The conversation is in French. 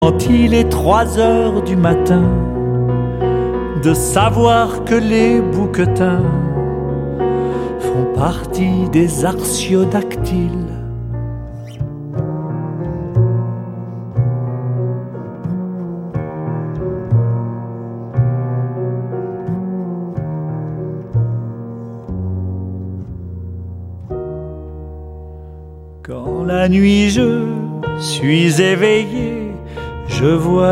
Quand il est 3 heures du matin, de savoir que les bouquetins font partie des artiodactyles. Quand la nuit je suis éveillé, je vois